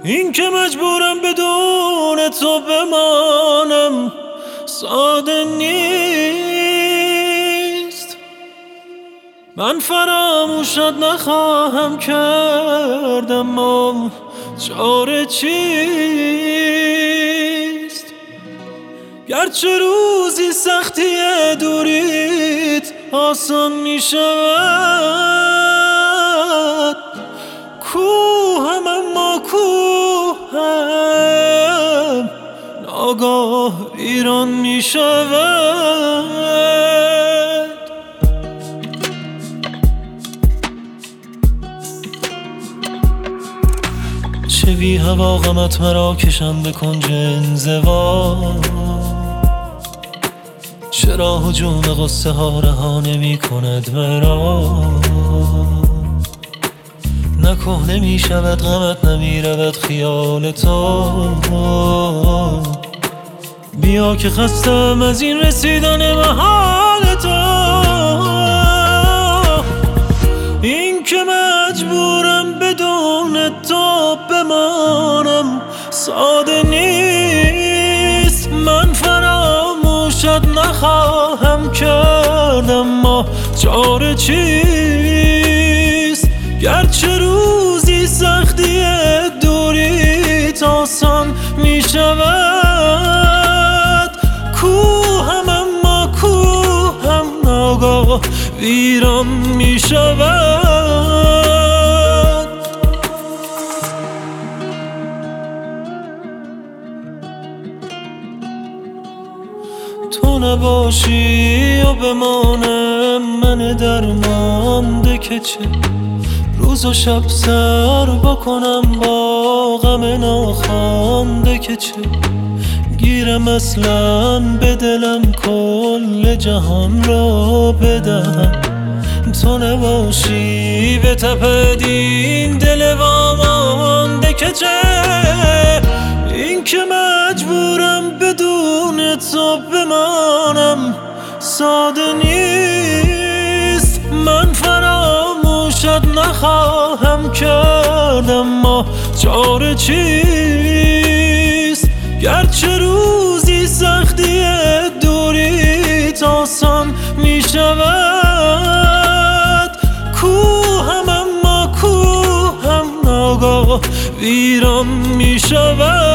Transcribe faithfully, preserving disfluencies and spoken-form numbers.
این که مجبورم بدون تو بمانم ساده نیست. من فراموشت نخواهم کرد اما چاره چیست؟ گرچه روزی سختی دوریت آسان می شود، کوهم اما کوهم ناگاه ایران می شود. چه بی هوا غمت مرا کشم به کنج انزوا، چرا هجوم غصه ها رها نمی کند مرا؟ نه کهنه می شود غمت نمی رود خیال تو. بیا که خستم از این رسیدن محال تو. این که مجبورم بدون تو بمانم ساده نیست. من فراموشت نخواهم کرد اما چاره چیست؟ گرچه روزی سختی دوریت آسان می شود، کوهم اما کوهم ناگاه ویران می شود. تو نباشی و بمانم من درمانده که چه روز و شب سر بکنم با غم ناخوانده که چه گیرم اصلا به دلم کل جهان را بدهم. تو نباشی به تپد این دل وامانده که چه این که مجبورم بدون تو بمانم ساده نیست. من فراموشت نخواهم کرد اما چاره چیست؟ گرچه روزی سختی دوریت آسان می شود، کوهم اما کوهم ناگاه ویران می شود.